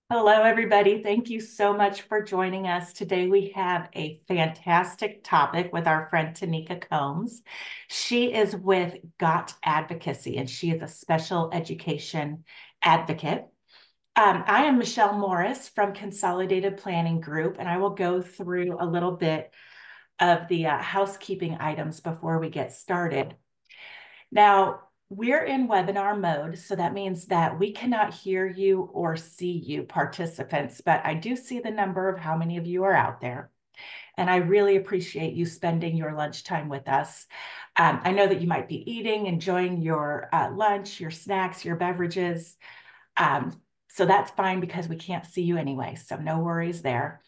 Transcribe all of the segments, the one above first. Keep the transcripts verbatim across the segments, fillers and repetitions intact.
Hello, everybody. Thank you so much for joining us. Today, we have a fantastic topic with our friend Tanika Combs. She is with Got Advocacy, and she is a special education advocate. Um, I am Michelle Morris from Consolidated Planning Group, and I will go through a little bit of the uh, housekeeping items before we get started. Now, we're in webinar mode, so that means that we cannot hear you or see you participants, but I do see the number of how many of you are out there. And I really appreciate you spending your lunchtime with us. Um, I know that you might be eating, enjoying your uh, lunch, your snacks, your beverages. Um, so that's fine because we can't see you anyway, so no worries there.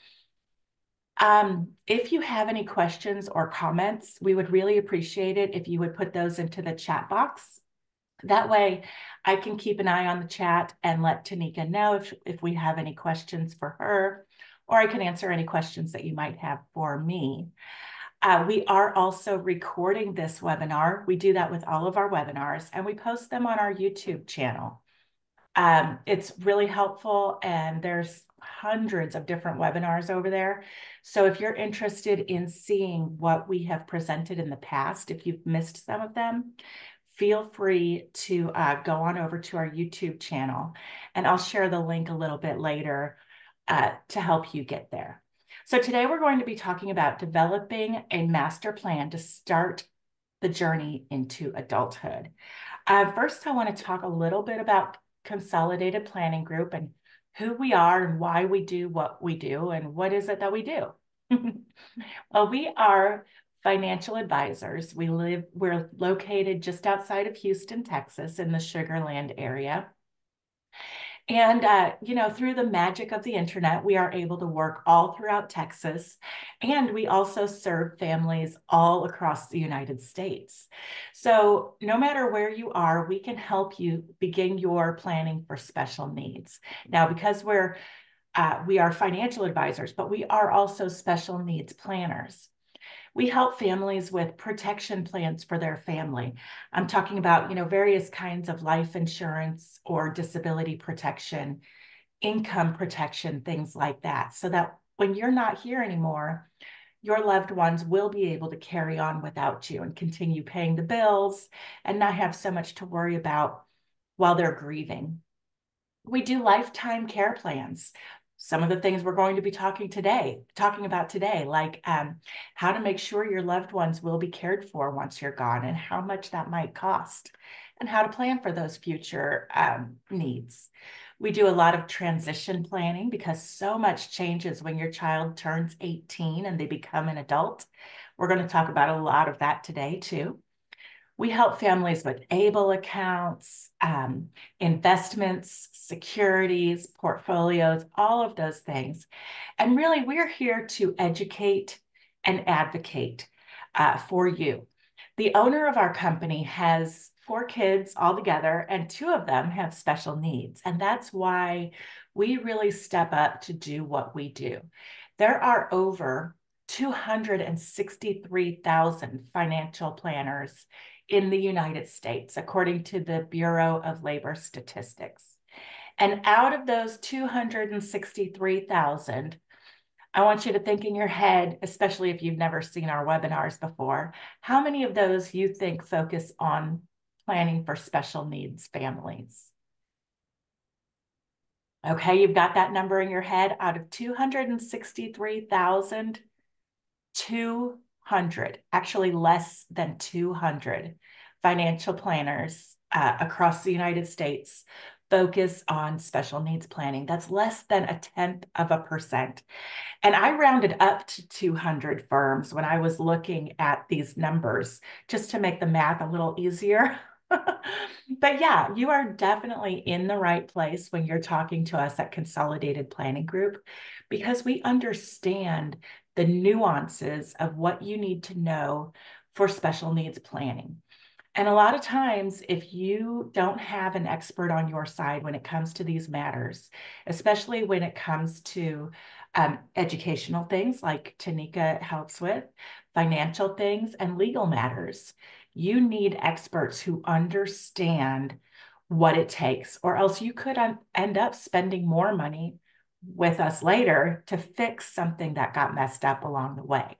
Um, if you have any questions or comments, we would really appreciate it if you would put those into the chat box. That way I can keep an eye on the chat and let Tanika know if, if we have any questions for her, or I can answer any questions that you might have for me. Uh, we are also recording this webinar. We do that with all of our webinars, and we post them on our YouTube channel. Um, it's really helpful, and there's hundreds of different webinars over there. So if you're interested in seeing what we have presented in the past, if you've missed some of them, feel free to uh, go on over to our YouTube channel, and I'll share the link a little bit later uh, to help you get there. So today we're going to be talking about developing a master plan to start the journey into adulthood. Uh, first, I want to talk a little bit about Consolidated Planning Group and who we are and why we do what we do and what is it that we do. Well, we are financial advisors. We live, we're located just outside of Houston, Texas, in the Sugar Land area. And, uh, you know, through the magic of the internet, we are able to work all throughout Texas. And we also serve families all across the United States. So no matter where you are, we can help you begin your planning for special needs. Now, because we're uh, we are financial advisors, but we are also special needs planners. We help families with protection plans for their family. I'm talking about, you know, various kinds of life insurance or disability protection, income protection, things like that, so that when you're not here anymore, your loved ones will be able to carry on without you and continue paying the bills and not have so much to worry about while they're grieving. We do lifetime care plans. Some of the things we're going to be talking today, talking about today, like um, how to make sure your loved ones will be cared for once you're gone and how much that might cost, and how to plan for those future um, needs. We do a lot of transition planning because so much changes when your child turns eighteen and they become an adult. We're going to talk about a lot of that today too. We help families with ABLE accounts, um, investments, securities, portfolios, all of those things. And really, we're here to educate and advocate uh, for you. The owner of our company has four kids all together, and two of them have special needs. And that's why we really step up to do what we do. There are over two hundred sixty-three thousand financial planners in the United States, according to the Bureau of Labor Statistics. And out of those two hundred sixty-three thousand, I want you to think in your head, especially if you've never seen our webinars before, how many of those you think focus on planning for special needs families? Okay, you've got that number in your head. Out of two hundred sixty-three thousand, two hundred, actually less than two hundred financial planners uh, across the United States focus on special needs planning. That's less than a tenth of a percent. And I rounded up to two hundred firms when I was looking at these numbers just to make the math a little easier. But yeah, you are definitely in the right place when you're talking to us at Consolidated Planning Group, because we understand the nuances of what you need to know for special needs planning. And a lot of times, if you don't have an expert on your side when it comes to these matters, especially when it comes to um, educational things like Tanika helps with, financial things, and legal matters, you need experts who understand what it takes, or else you could end up spending more money with us later to fix something that got messed up along the way.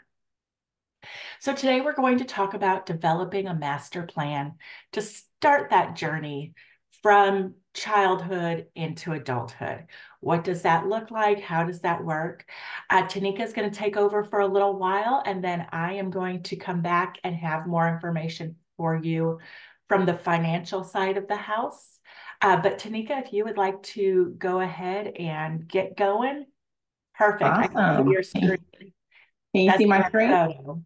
So today we're going to talk about developing a master plan to start that journey from childhood into adulthood. What does that look like? How does that work? Uh, Tanika is going to take over for a little while, and then I am going to come back and have more information for you from the financial side of the house. Uh, but Tanika, if you would like to go ahead and get going, perfect. I can see Awesome. your Can you, screen. can you That's see my your screen? photo.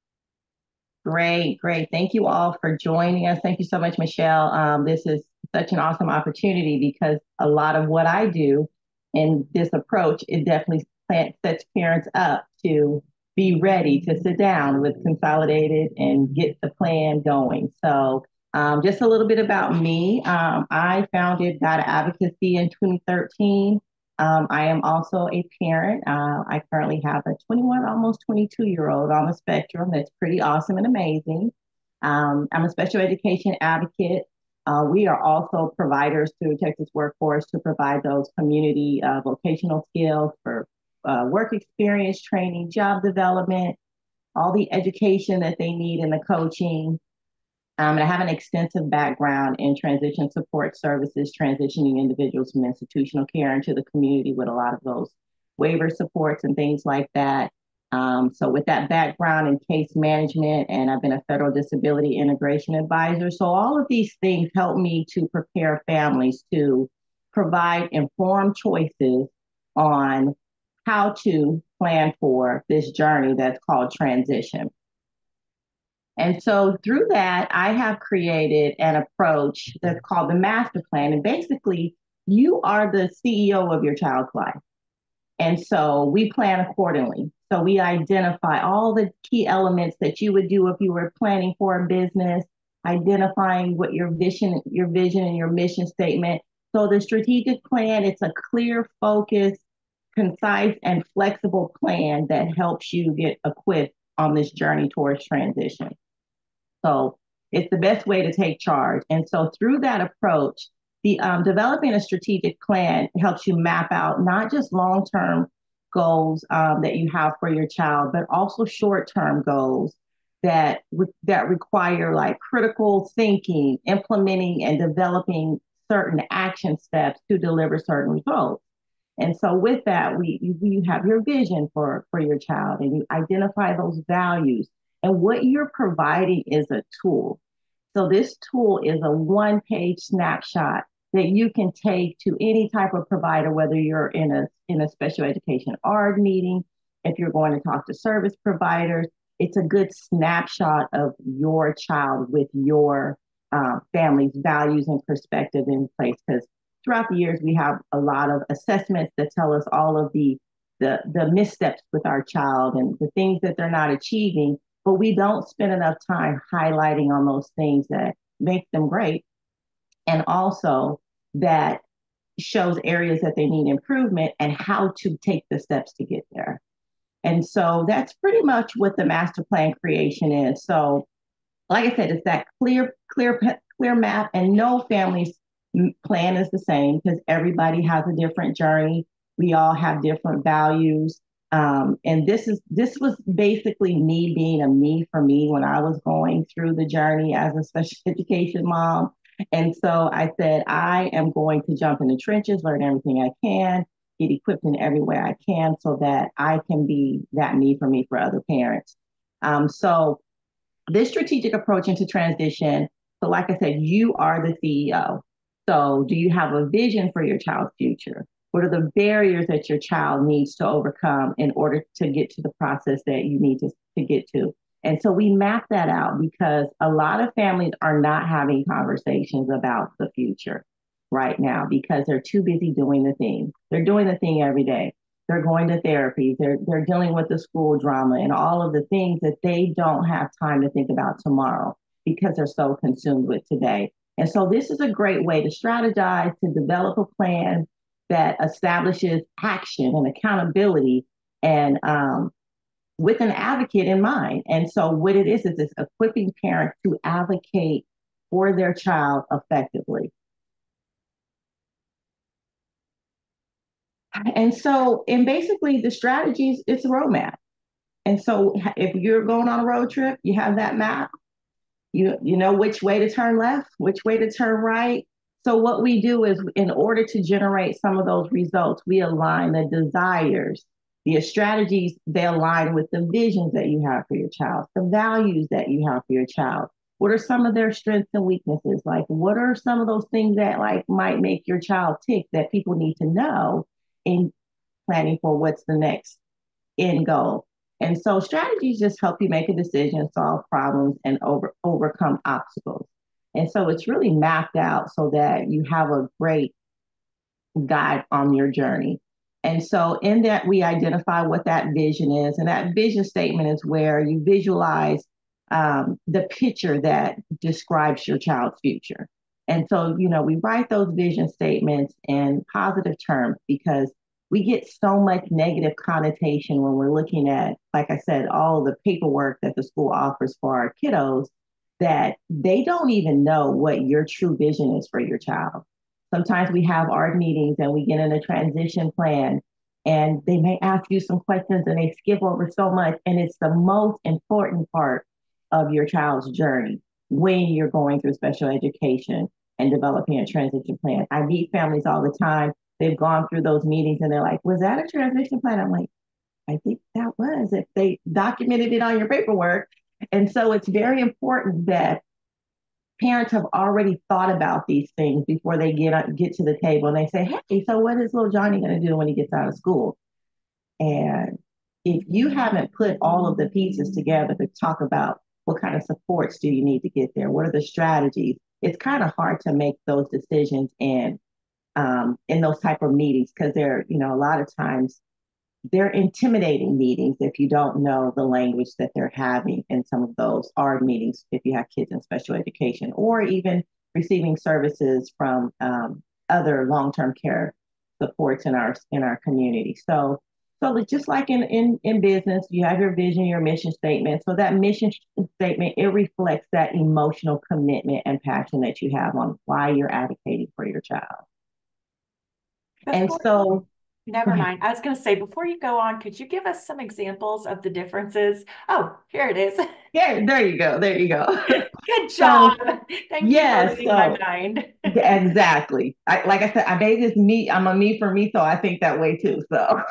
Great, great. Thank you all for joining us. Thank you so much, Michelle. Um, this is such an awesome opportunity because a lot of what I do in this approach, it definitely plant, sets parents up to be ready to sit down with Consolidated and get the plan going. So um, just a little bit about me. Um, I founded Data Advocacy in twenty thirteen. Um, I am also a parent. Uh, I currently have a twenty-one, almost twenty-two year old on the spectrum. That's pretty awesome and amazing. Um, I'm a special education advocate. Uh, we are also providers through Texas Workforce to provide those community uh, vocational skills for uh, work experience, training, job development, all the education that they need in the coaching. Um, and I have an extensive background in transition support services, transitioning individuals from institutional care into the community with a lot of those waiver supports and things like that. Um, so with that background in case management, and I've been a federal disability integration advisor. So all of these things help me to prepare families to provide informed choices on how to plan for this journey that's called transition. And so through that, I have created an approach that's called the master plan. And basically, you are the C E O of your child's life. And so we plan accordingly. So we identify all the key elements that you would do if you were planning for a business, identifying what your vision, your vision and your mission statement. So the strategic plan, it's a clear, focused, concise, and flexible plan that helps you get equipped on this journey towards transition. So it's the best way to take charge. And so through that approach, the um, developing a strategic plan helps you map out not just long-term goals um, that you have for your child, but also short-term goals that that require like critical thinking, implementing and developing certain action steps to deliver certain results. And so with that, we you have your vision for for your child and you identify those values. And what you're providing is a tool. So this tool is a one-page snapshot that you can take to any type of provider, whether you're in a in a special education A R D meeting, if you're going to talk to service providers, it's a good snapshot of your child with your uh, family's values and perspective in place. Because throughout the years, we have a lot of assessments that tell us all of the the the missteps with our child and the things that they're not achieving, but we don't spend enough time highlighting on those things that make them great and also that shows areas that they need improvement and how to take the steps to get there. And so that's pretty much what the master plan creation is. So like I said, it's that clear, clear, clear map, and no family's plan is the same because everybody has a different journey. We all have different values. Um, and this is this was basically me being a me for me when I was going through the journey as a special education mom. And so I said, I am going to jump in the trenches, learn everything I can, get equipped in every way I can so that I can be that me for me for other parents. Um, so this strategic approach into transition. So, like I said, you are the C E O. So, do you have a vision for your child's future? What are the barriers that your child needs to overcome in order to get to the process that you need to, to get to? And so we map that out because a lot of families are not having conversations about the future right now because they're too busy doing the thing. They're doing the thing every day. They're going to therapy. They're they're dealing with the school drama and all of the things that they don't have time to think about tomorrow because they're so consumed with today. And so this is a great way to strategize, to develop a plan that establishes action and accountability and um, with an advocate in mind. And so what it is is it's equipping parents to advocate for their child effectively. And so, and basically the strategies, it's a roadmap. And so if you're going on a road trip, you have that map. You you know which way to turn left, which way to turn right. So what we do is in order to generate some of those results, we align the desires, the strategies, they align with the visions that you have for your child, the values that you have for your child. What are some of their strengths and weaknesses? Like what are some of those things that like might make your child tick that people need to know in planning for what's the next end goal. And so strategies just help you make a decision, solve problems, and over, overcome obstacles. And so it's really mapped out so that you have a great guide on your journey. And so in that, we identify what that vision is. And that vision statement is where you visualize um, the picture that describes your child's future. And so, you know, we write those vision statements in positive terms because we get so much negative connotation when we're looking at, like I said, all the paperwork that the school offers for our kiddos that they don't even know what your true vision is for your child. Sometimes we have art meetings and we get in a transition plan and they may ask you some questions and they skip over so much. And it's the most important part of your child's journey when you're going through special education and developing a transition plan. I meet families all the time. They've gone through those meetings and they're like, was that a transition plan? I'm like, I think that was if they documented it on your paperwork. And so it's very important that parents have already thought about these things before they get get to the table and they say, hey, so what is little Johnny going to do when he gets out of school? And if you haven't put all of the pieces together to talk about what kind of supports do you need to get there, what are the strategies, it's kind of hard to make those decisions in um, in those type of meetings because they're, you know, a lot of times they're intimidating meetings if you don't know the language that they're having in some of those A R D meetings, if you have kids in special education, or even receiving services from um, other long-term care supports in our in our community. So, so just like in, in in business, you have your vision, your mission statement. So that mission statement, it reflects that emotional commitment and passion that you have on why you're advocating for your child. And Before so, Never mind. I was going to say, before you go on, could you give us some examples of the differences? Oh, here it is. yeah, there you go. There you go. Good So job. Thank you for yes, reading my so mind. exactly. I, like I said, I made this me. I'm a me for me, so I think that way too. So,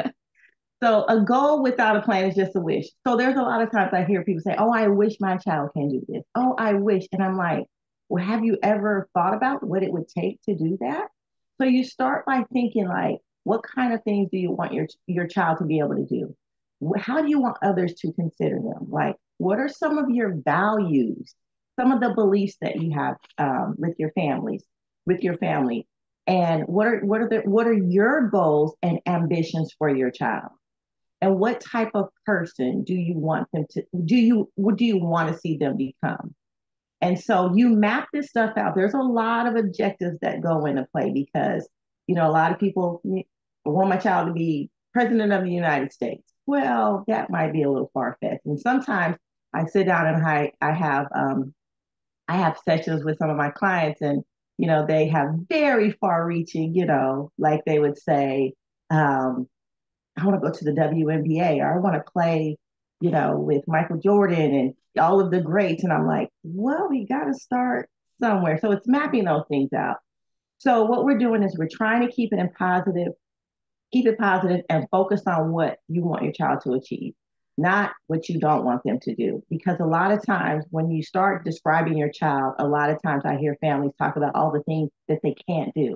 so a goal without a plan is just a wish. So there's a lot of times I hear people say, "Oh, I wish my child can do this." Oh, I wish, and I'm like, "Well, have you ever thought about what it would take to do that?" So you start by thinking like, what kind of things do you want your your child to be able to do? How do you want others to consider them? Like, what are some of your values, some of the beliefs that you have um, with your families, with your family, and what are what are the what are your goals and ambitions for your child? And what type of person do you want them to do you what do you want to see them become? And so you map this stuff out. There's a lot of objectives that go into play because, you know, a lot of people want my child to be president of the United States. Well, that might be a little far fetched. And sometimes I sit down and I, I have um, I have sessions with some of my clients, and you know, they have very far reaching, you know, like they would say, um, I want to go to the W N B A or I want to play, you know, with Michael Jordan and all of the greats. And I'm like, well, we got to start somewhere. So it's mapping those things out. So what we're doing is we're trying to keep it in positive, keep it positive and focus on what you want your child to achieve, not what you don't want them to do. Because a lot of times when you start describing your child, a lot of times I hear families talk about all the things that they can't do.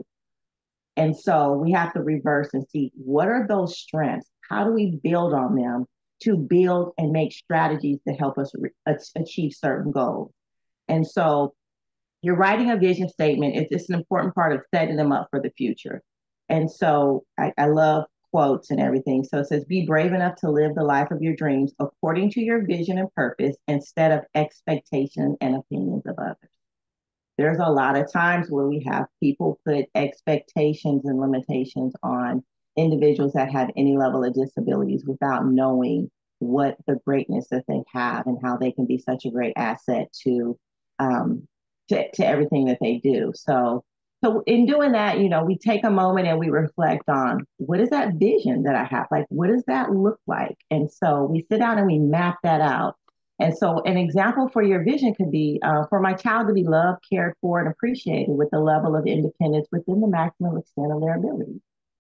And so we have to reverse and see what are those strengths? How do we build on them to build and make strategies to help us re- achieve certain goals? And so you're writing a vision statement. It's, it's an important part of setting them up for the future. And so I, I love quotes and everything. So it says, be brave enough to live the life of your dreams according to your vision and purpose instead of expectations and opinions of others. There's a lot of times where we have people put expectations and limitations on individuals that have any level of disabilities without knowing what the greatness that they have and how they can be such a great asset to um, to, to everything that they do. So, So in doing that, you know, we take a moment and we reflect on what is that vision that I have? Like, what does that look like? And so we sit down and we map that out. And so an example for your vision could be uh, for my child to be loved, cared for, and appreciated with a level of independence within the maximum extent of their ability.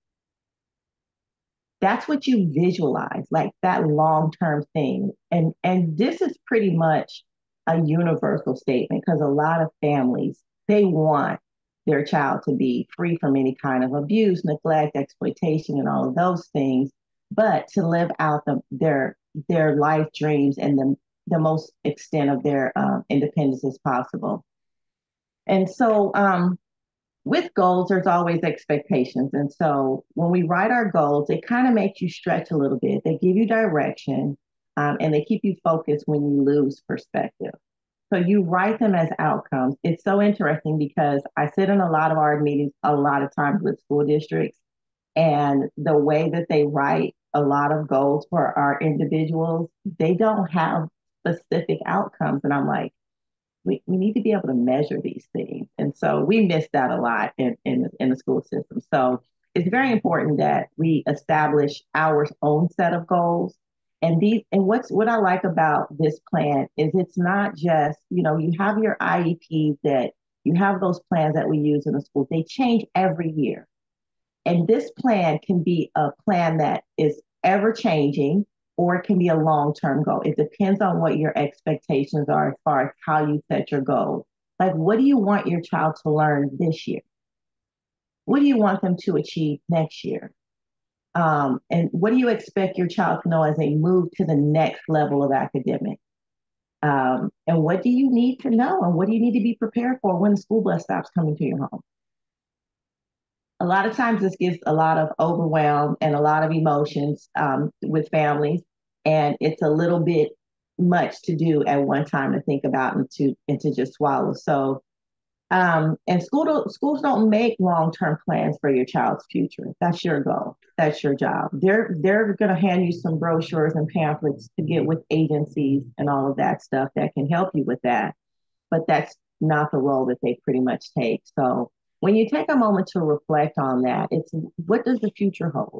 That's what you visualize, like that long-term thing. And and this is pretty much a universal statement because a lot of families, they want their child to be free from any kind of abuse, neglect, exploitation, and all of those things, but to live out the, their their life dreams and the the most extent of their um, independence as possible. And so um, with goals, there's always expectations. And so when we write our goals, it kind of makes you stretch a little bit. They give you direction, um, and they keep you focused when you lose perspective. So you write them as outcomes. It's so interesting because I sit in a lot of our meetings a lot of times with school districts, and the way that they write a lot of goals for our individuals, they don't have specific outcomes. And I'm like, we, we need to be able to measure these things. And so we miss that a lot in, in, in the school system. So it's very important that we establish our own set of goals. And these and what's what I like about this plan is it's not just, you know, you have your I E Ps that you have those plans that we use in the schools. They change every year. And this plan can be a plan that is ever changing, or it can be a long term goal. It depends on what your expectations are as far as how you set your goals. Like, what do you want your child to learn this year? What do you want them to achieve next year? Um, and what do you expect your child to know as they move to the next level of academic? Um, and what do you need to know? And what do you need to be prepared for when the school bus stops coming to your home? A lot of times this gives a lot of overwhelm and a lot of emotions um, with families, and it's a little bit much to do at one time to think about and to and to just swallow. So um, and school don't, schools don't make long-term plans for your child's future. That's your goal. That's your job. They're they're going to hand you some brochures and pamphlets to get with agencies and all of that stuff that can help you with that. But that's not the role that they pretty much take. So when you take a moment to reflect on that, it's what does the future hold?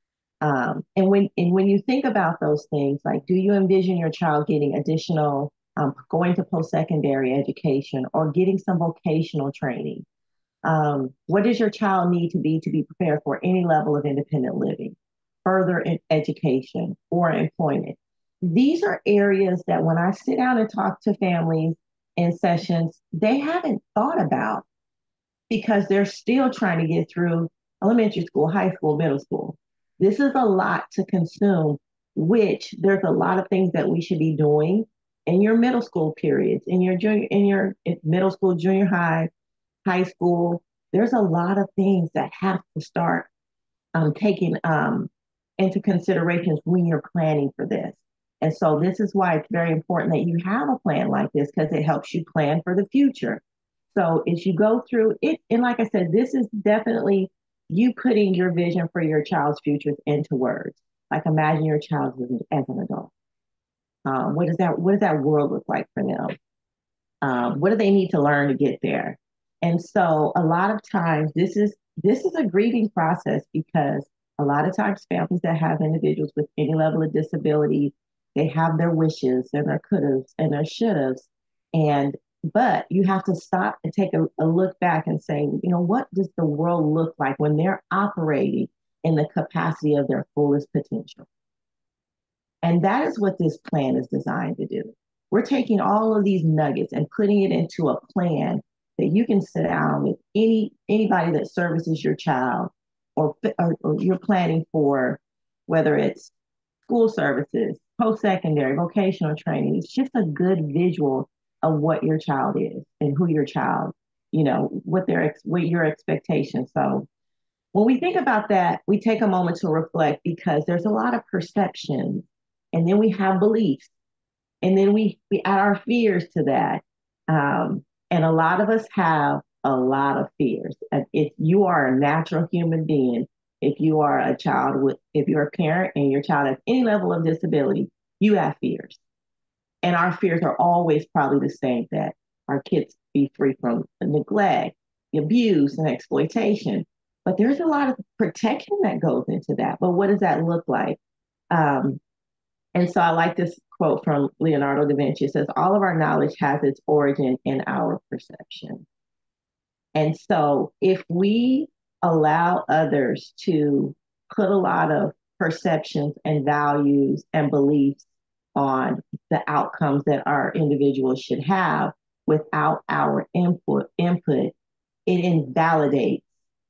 Um, and when and when you think about those things, like, do you envision your child getting additional, um, going to post-secondary education or getting some vocational training? Um, what does your child need to be to be prepared for any level of independent living, further education, or employment? These are areas that when I sit down and talk to families in sessions, they haven't thought about because they're still trying to get through elementary school, high school, middle school. This is a lot to consume, which there's a lot of things that we should be doing in your middle school periods, in your junior, in your middle school, junior high, high school. There's a lot of things that have to start um, taking um, into considerations when you're planning for this. And so this is why it's very important that you have a plan like this because it helps you plan for the future. So as you go through it, and like I said, this is definitely you putting your vision for your child's future into words. Like imagine your child as an adult. Um, what does that what does that world look like for them? Um, what do they need to learn to get there? And so a lot of times this is this is a grieving process because a lot of times families that have individuals with any level of disability, they have their wishes and their couldas and their shouldas. And but you have to stop and take a, a look back and say, you know, what does the world look like when they're operating in the capacity of their fullest potential? And that is what this plan is designed to do. We're taking all of these nuggets and putting it into a plan that you can sit down with any anybody that services your child or, or, or you're planning for, whether it's school services, post-secondary, vocational training. It's just a good visual of what your child is and who your child, you know, what their what your expectations. So when we think about that, we take a moment to reflect because there's a lot of perception, and then we have beliefs, and then we we add our fears to that. Um, and a lot of us have a lot of fears. If you are a natural human being, if you are a child with, if you're a parent and your child has any level of disability, you have fears. And our fears are always probably the same, that our kids be free from neglect, abuse and exploitation. But there's a lot of protection that goes into that. But what does that look like? Um, and so I like this quote from Leonardo da Vinci. It says, all of our knowledge has its origin in our perception. And so if we allow others to put a lot of perceptions and values and beliefs on the outcomes that our individuals should have without our input, input, it invalidates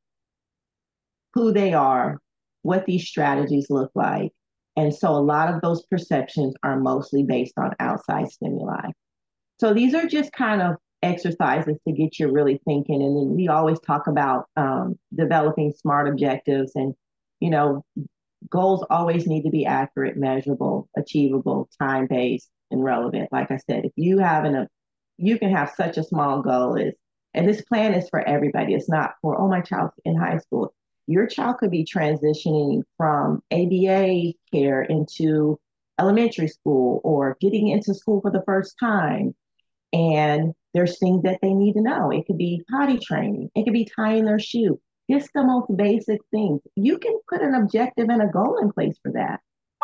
who they are, what these strategies look like. And so a lot of those perceptions are mostly based on outside stimuli. So these are just kind of exercises to get you really thinking. And then we always talk about um, developing SMART objectives, and, you know, goals always need to be accurate, measurable, achievable, time-based, and relevant. Like I said, if you have an, a, you can have such a small goal as, and this plan is for everybody. It's not for, oh, my child's in high school. Your child could be transitioning from A B A care into elementary school, or getting into school for the first time. And there's things that they need to know. It could be potty training. It could be tying their shoe. Just the most basic things. You can put an objective and a goal in place for that.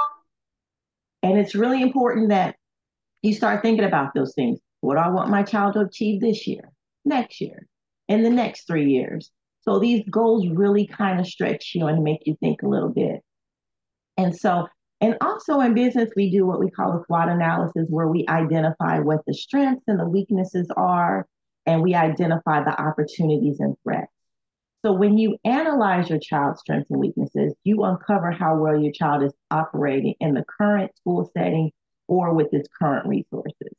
And it's really important that you start thinking about those things. What do I want my child to achieve this year, next year, in the next three years? So these goals really kind of stretch you and make you think a little bit. And so, and also in business, we do what we call a SWOT analysis, where we identify what the strengths and the weaknesses are, and we identify the opportunities and threats. So when you analyze your child's strengths and weaknesses, you uncover how well your child is operating in the current school setting or with its current resources.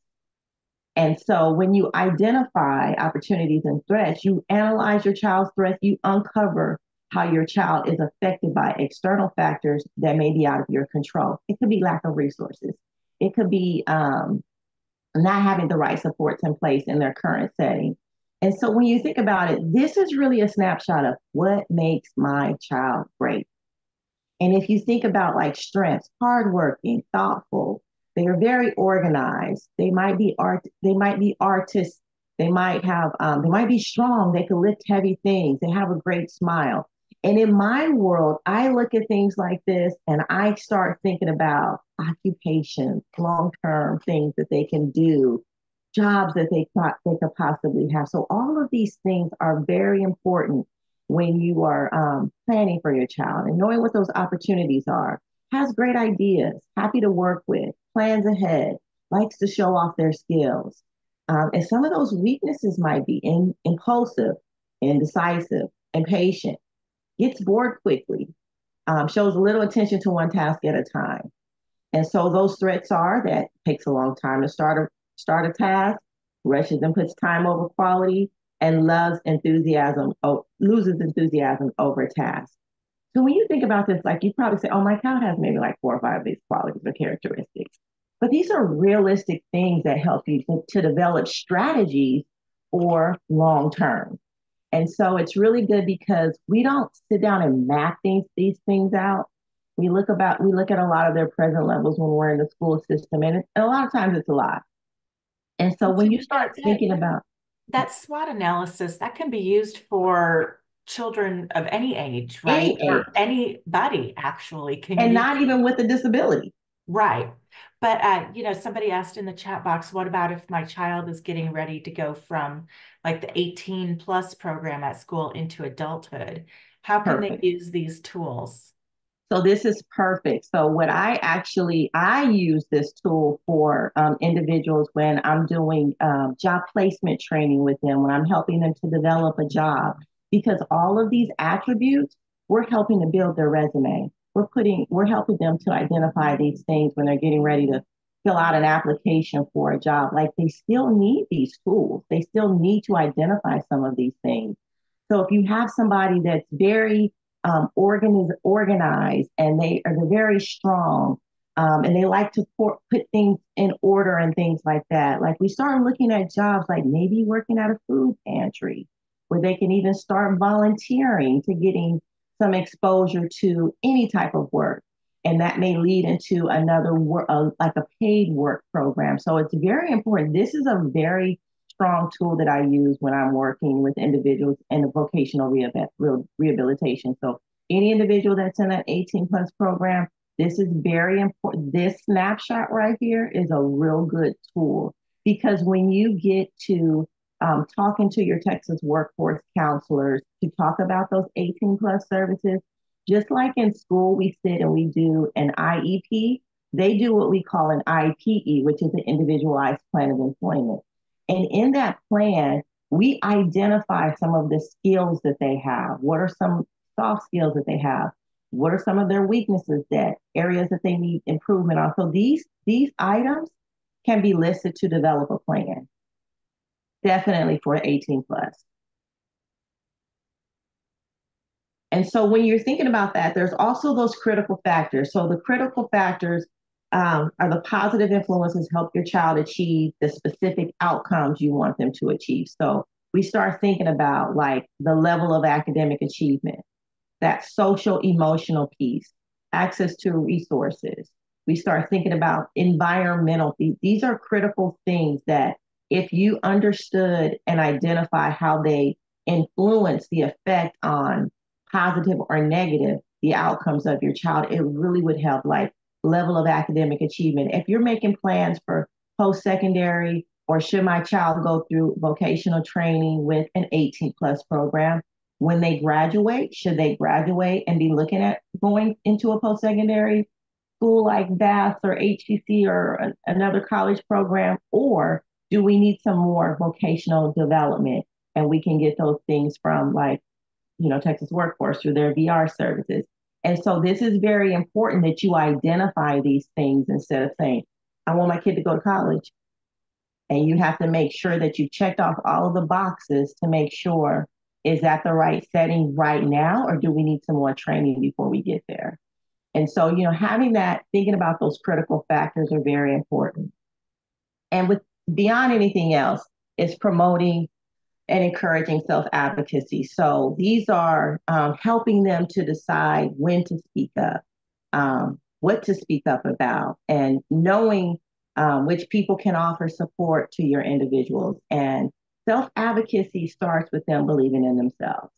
And so when you identify opportunities and threats, you analyze your child's threats, you uncover how your child is affected by external factors that may be out of your control. It could be lack of resources. It could be um, not having the right supports in place in their current setting. And so when you think about it, this is really a snapshot of what makes my child great. And if you think about like strengths, hardworking, thoughtful, they are very organized. They might be art. They might be artists. They might have. Um, they might be strong. They can lift heavy things. They have a great smile. And in my world, I look at things like this and I start thinking about occupation, long-term things that they can do, jobs that they thought they could possibly have. So all of these things are very important when you are um, planning for your child, and knowing what those opportunities are. Has great ideas, happy to work with, plans ahead, likes to show off their skills. Um, and some of those weaknesses might be in, impulsive, indecisive, impatient, gets bored quickly, um, shows little attention to one task at a time. And so those threats are that takes a long time to start a, start a task, rushes and puts time over quality, and loves enthusiasm, oh, loses enthusiasm over a task. So when you think about this, like you probably say, oh, my child has maybe like four or five of these qualities or characteristics. But these are realistic things that help you to, to develop strategies for long term. And so it's really good because we don't sit down and map these, these things out. We look about, we look at a lot of their present levels when we're in the school system, and, it, and a lot of times it's a lot. And so when you start that, thinking about that SWOT analysis, that can be used for children of any age, right? any age, Or anybody actually can and use. not even with a disability. Right. But uh, you know, somebody asked in the chat box, what about if my child is getting ready to go from like the eighteen plus program at school into adulthood? How can they Perfect. use these tools? So this is perfect. So what I actually, I use this tool for um, individuals when I'm doing um, job placement training with them, when I'm helping them to develop a job, because all of these attributes, we're helping to build their resume. We're putting, we're helping them to identify these things when they're getting ready to fill out an application for a job. Like they still need these tools. They still need to identify some of these things. So if you have somebody that's very um, organiz- organized and they are very strong, um, and they like to pour, put things in order and things like that. Like we start looking at jobs like maybe working at a food pantry where they can even start volunteering to getting some exposure to any type of work. And that may lead into another work, uh, like a paid work program. So it's very important. This is a very strong tool that I use when I'm working with individuals in the vocational rehab, rehabilitation. So any individual that's in that eighteen plus program, this is very important. This snapshot right here is a real good tool because when you get to um, talking to your Texas workforce counselors to talk about those eighteen plus services, just like in school, we sit and we do an I E P, they do what we call an I P E, which is an individualized plan of employment. And in that plan, we identify some of the skills that they have. What are some soft skills that they have? What are some of their weaknesses, that areas that they need improvement on? So these, these items can be listed to develop a plan, definitely for eighteen plus. And so when you're thinking about that, there's also those critical factors. So the critical factors um, are the positive influences help your child achieve the specific outcomes you want them to achieve. So we start thinking about like the level of academic achievement, that social emotional piece, access to resources. We start thinking about environmental. These are critical things that if you understood and identify how they influence the effect on positive or negative, the outcomes of your child, it really would help like level of academic achievement. If you're making plans for post-secondary or should my child go through vocational training with an eighteen plus program, when they graduate, should they graduate and be looking at going into a post-secondary school like Bath or H C C or a, another college program? Or do we need some more vocational development? And we can get those things from like, you know, Texas Workforce through their V R services. And so this is very important that you identify these things instead of saying, I want my kid to go to college. And you have to make sure that you checked off all of the boxes to make sure, is that the right setting right now, or do we need some more training before we get there? And so, you know, having that, thinking about those critical factors are very important. And with beyond anything else, is promoting and encouraging self-advocacy. So these are um, helping them to decide when to speak up, um, what to speak up about, and knowing um, which people can offer support to your individuals. And self-advocacy starts with them believing in themselves,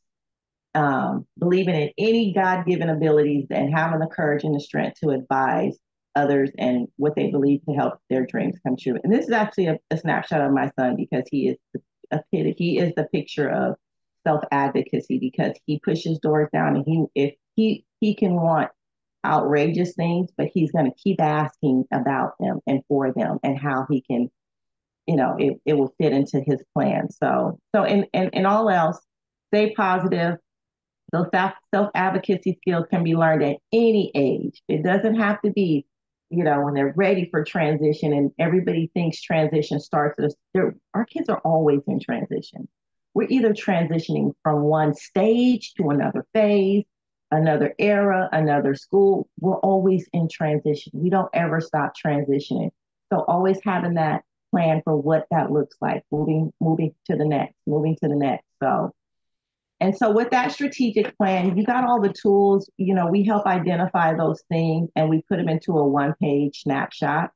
um, believing in any God-given abilities and having the courage and the strength to advise others and what they believe to help their dreams come true. And this is actually a, a snapshot of my son because he is the a he is the picture of self-advocacy because he pushes doors down and he if he he can want outrageous things, but he's going to keep asking about them and for them and how he can, you know, it, it will fit into his plan. So so in, in, in all else, stay positive. Those self-advocacy skills can be learned at any age. It doesn't have to be, you know, when they're ready for transition and everybody thinks transition starts at a, our kids are always in transition. We're either transitioning from one stage to another phase, another era, another school. We're always in transition. We don't ever stop transitioning. So always having that plan for what that looks like, moving, moving to the next, moving to the next. So and so with that strategic plan, you got all the tools, you know, we help identify those things and we put them into a one-page snapshot.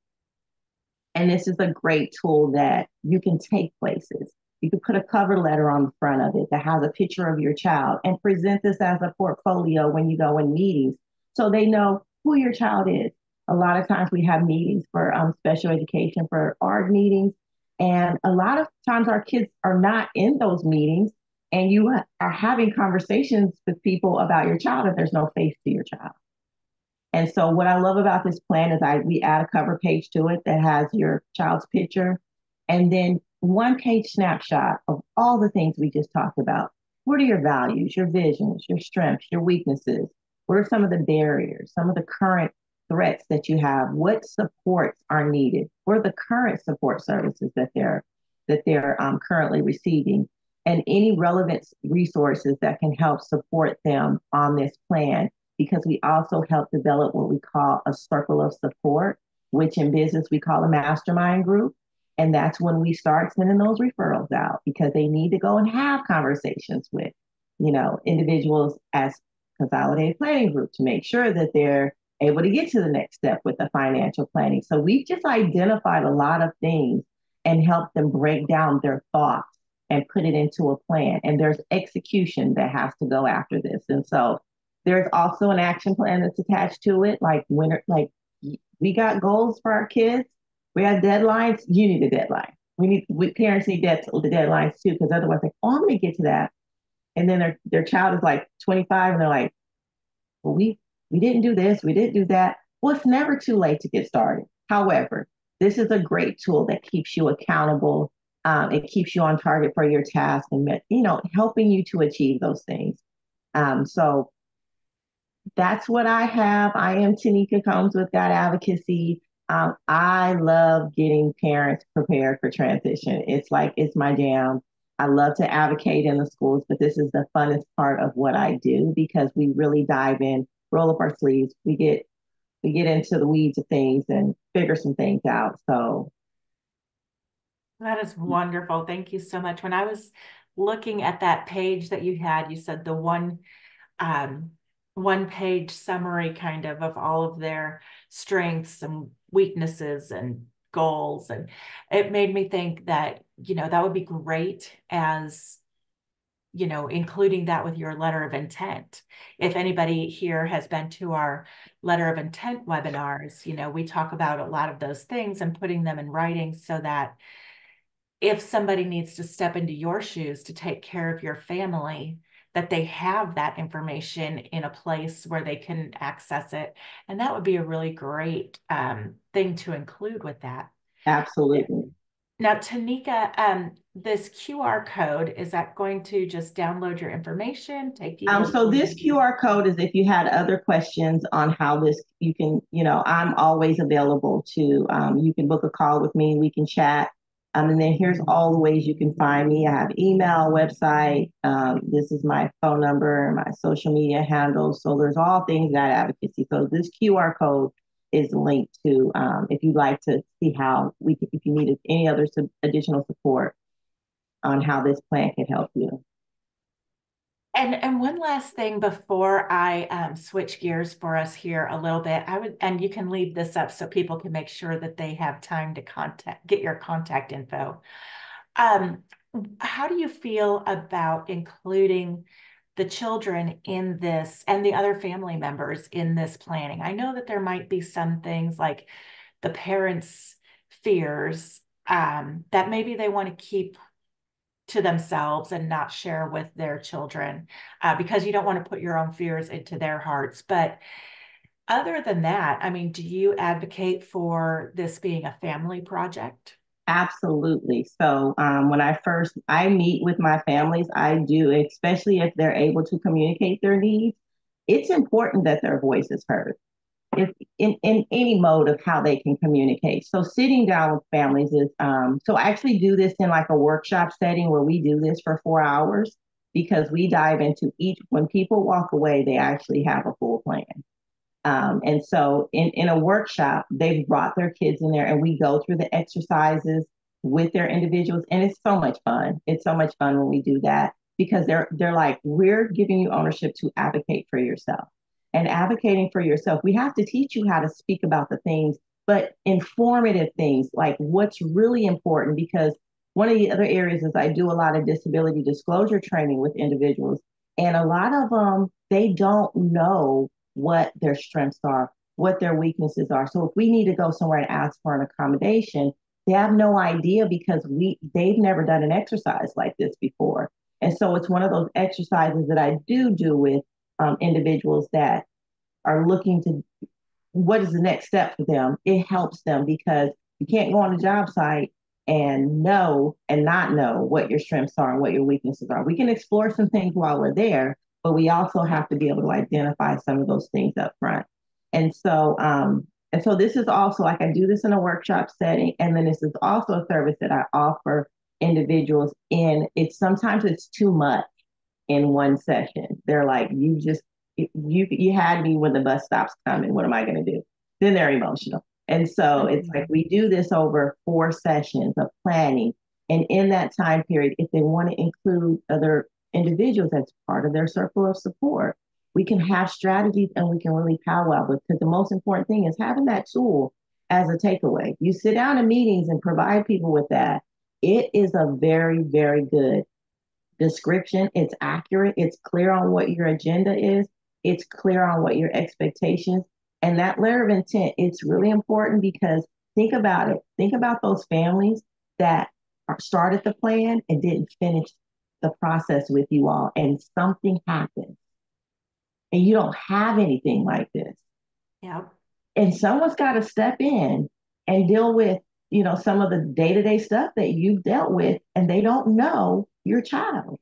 And this is a great tool that you can take places. You can put a cover letter on the front of it that has a picture of your child and present this as a portfolio when you go in meetings so they know who your child is. A lot of times we have meetings for um, special education, for art meetings. And a lot of times our kids are not in those meetings. And you are having conversations with people about your child and there's no face to your child. And so what I love about this plan is I we add a cover page to it that has your child's picture and then one page snapshot of all the things we just talked about. What are your values, your visions, your strengths, your weaknesses? What are some of the barriers, some of the current threats that you have? What supports are needed? What are the current support services that they're that they're um, currently receiving? And any relevant resources that can help support them on this plan, because we also help develop what we call a circle of support, which in business we call a mastermind group. And that's when we start sending those referrals out because they need to go and have conversations with, you know, individuals as consolidated planning group to make sure that they're able to get to the next step with the financial planning. So we've just identified a lot of things. and help them break down their thoughts and put it into a plan. And there's execution that has to go after this. And so there's also an action plan that's attached to it. Like when, like we got goals for our kids, we have deadlines. You need a deadline. We need we, parents need that the deadlines too, because otherwise, like, oh, I'm going to get to that, and then their their child is like twenty-five, and they're like, well, we we didn't do this, we didn't do that. Well, it's never too late to get started. However, this is a great tool that keeps you accountable. Um, it keeps you on target for your task, and you know, helping you to achieve those things. Um, so that's what I have. I am Tanika Combs with God Advocacy. Um, I love getting parents prepared for transition. It's like it's my jam. I love to advocate in the schools, but this is the funnest part of what I do because we really dive in, roll up our sleeves, we get we get into the weeds of things and figure some things out. So that is wonderful. Thank you so much. When I was looking at that page that you had, you said the one um, one page summary kind of of all of their strengths and weaknesses and goals. And it made me think that, you know, that would be great as, you know, including that with your letter of intent. If anybody here has been to our letter of intent webinars, you know, we talk about a lot of those things and putting them in writing so that if somebody needs to step into your shoes to take care of your family, that they have that information in a place where they can access it. And that would be a really great um, thing to include with that. absolutely. Now, Tanika, um, this Q R code, is that going to just download your information, take Um, people? so this Q R code is if you had other questions on how this, you can, you know, I'm always available to, um, you can book a call with me, we can chat. Um, and then here's all the ways you can find me. I have email, website. Um, this is my phone number, my social media handles. So there's all things God Advocacy. So this Q R code is linked to, um, if you'd like to see how we, could, if you needed any other sub- additional support on how this plan can help you. And and one last thing before I um, switch gears for us here a little bit, I would, and you can leave this up so people can make sure that they have time to contact, get your contact info. Um, how do you feel about including the children in this and the other family members in this planning? I know that there might be some things like the parents' fears um, that maybe they want to keep to themselves and not share with their children uh, because you don't want to put your own fears into their hearts. But other than that, I mean, do you advocate for this being a family project? Absolutely. So um, when I first I meet with my families, I do, especially if they're able to communicate their needs. It's important that their voice is heard. If in, in any mode of how they can communicate. So sitting down with families is um, so I actually do this in like a workshop setting where we do this for four hours because we dive into each when people walk away, they actually have a full plan. Um, and so in, in a workshop, they've brought their kids in there and we go through the exercises with their individuals. And it's so much fun. It's so much fun when we do that because they're they're like, we're giving you ownership to advocate for yourself. And advocating for yourself, we have to teach you how to speak about the things, but informative things like what's really important. Because one of the other areas is I do a lot of disability disclosure training with individuals. And a lot of them, they don't know what their strengths are, what their weaknesses are. So if we need to go somewhere and ask for an accommodation, they have no idea because we they've never done an exercise like this before. And so it's one of those exercises that I do do with um, individuals that are looking to what is the next step for them. It helps them because you can't go on a job site and know and not know what your strengths are and what your weaknesses are. We can explore some things while we're there, but we also have to be able to identify some of those things up front. And so, um, and so this is also like I do this in a workshop setting, and then this is also a service that I offer individuals in. It's sometimes it's too much in one session. They're like, you just you you had me when the bus stops coming. What am I going to do? Then they're emotional. And so mm-hmm. It's like we do this over four sessions of planning. And in that time period, if they want to include other individuals as part of their circle of support, we can have strategies and we can really powwow with. Because the most important thing is having that tool as a takeaway. You sit down in meetings and provide people with that. It is a very, very good description. It's accurate. It's clear on what your agenda is. It's clear on what your expectations. And that layer of intent, it's really important because think about it. Think about those families that started the plan and didn't finish the process with you all, and something happened, and you don't have anything like this. Yeah. And someone's got to step in and deal with, you know, some of the day-to-day stuff that you've dealt with, and they don't know your child.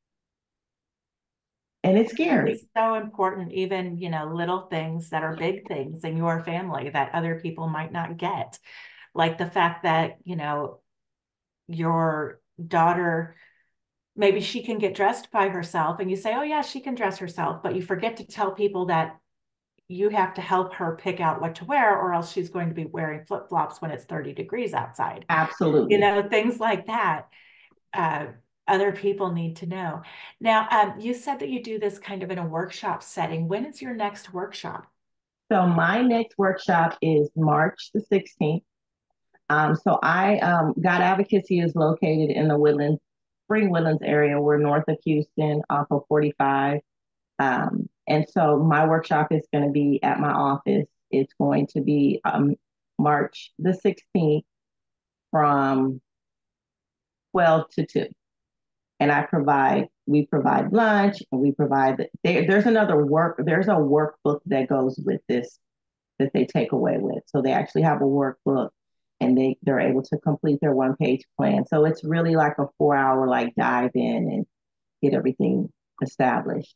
And it's scary. It's so important, even, you know, little things that are big things in your family that other people might not get. Like the fact that, you know, your daughter, maybe she can get dressed by herself and you say, oh, yeah, she can dress herself. But you forget to tell people that you have to help her pick out what to wear, or else she's going to be wearing flip flops when it's thirty degrees outside. You Absolutely. know, things like that. Uh, other people need to know. Now, um, you said that you do this kind of in a workshop setting. When is your next workshop? So my next workshop is March the sixteenth. Um, so I um, God Advocacy is located in the Woodlands, Spring Woodlands area. We're north of Houston, off of forty-five. Um, and so my workshop is going to be at my office. It's going to be um, March the sixteenth from twelve to two. And I provide, we provide lunch, and we provide, there, there's another work, there's a workbook that goes with this that they take away with. So they actually have a workbook, and they, they're able to complete their one page plan. So it's really like a four hour like dive in and get everything established.